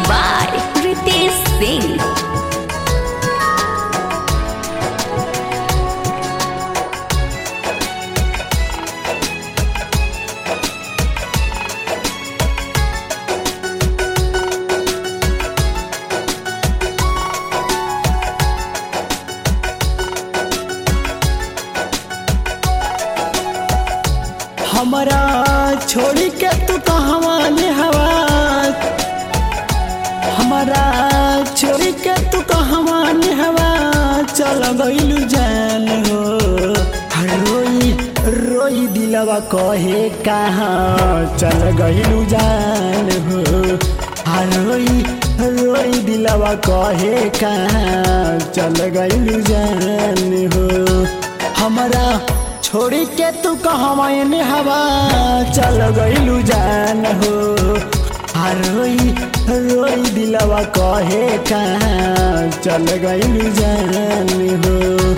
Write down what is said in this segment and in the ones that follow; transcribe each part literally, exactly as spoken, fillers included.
by Ritesh Singh. हमारा छोड़ी के तू कहवा हवा, हमारा छोड़ी के तू कहवा हवा, चल गइलू जान हो। रोई रोई दिलवा कहे कहाँ चल गइलू जान हो। रोई रोई दिलवा कहे कहाँ चल गइलू जान हो। हमारा छोड़ी के तू कहवा हवा, चल गइलू जान हो। रोई रोई दिलवा कहे कहाँ चल गइलू जान हो।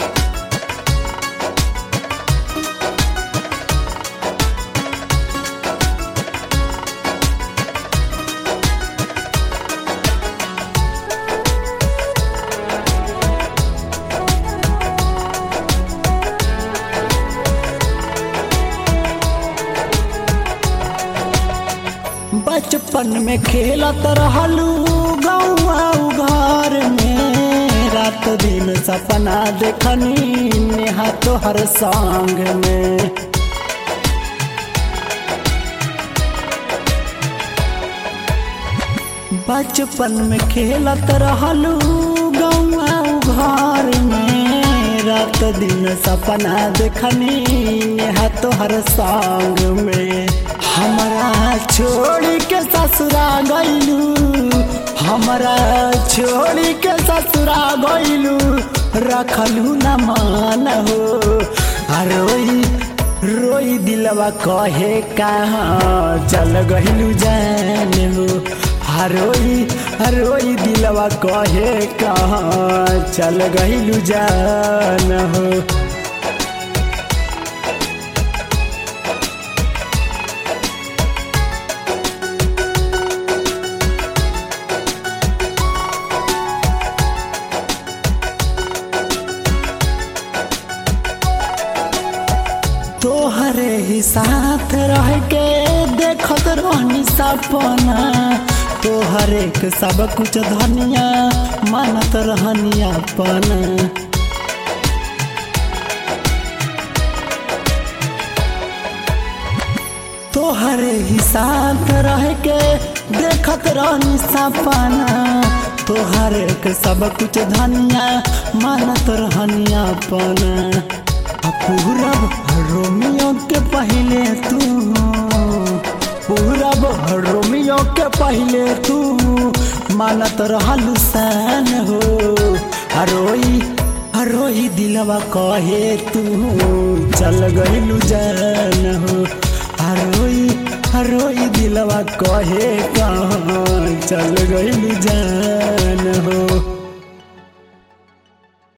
बचपन में खेलत रहलू गौआ घर में, रात दिन सपना देखनी नेहा तोहर संग में। बचपन में खेलत रहलू गौआ घर में, रात दिन सपना देखनी नेहा तोहर संग में। हमारा छोड़ी के ससुरा गइलू, हमारा छोड़ी के ससुरा गइलू, रखलू न मान हो। रोई रोई दिलवा कहे कहाँ चल गइलू जान हो। रोई रोई दिलवा कहे कहाँ चल गइलू जान हो। तोहरे ही साथ रह के देखत रहनी सपना, तोहरे के सब कुछ धनिया मानत रहनी अपना। तोहरे ही साथ रह के देखत रहनी सपना, तोहरे के सब कुछ धनिया मानत रहनी अपना। पूरब रोमियो के पहले तू, पूरब रोमियो के पहले तू मानत रहलू सान हो। रोई रोई दिलवा कहे तू चल गइलू जान हो। रोई रोई दिलवा कहे कहाँ चल गइलू जान हो।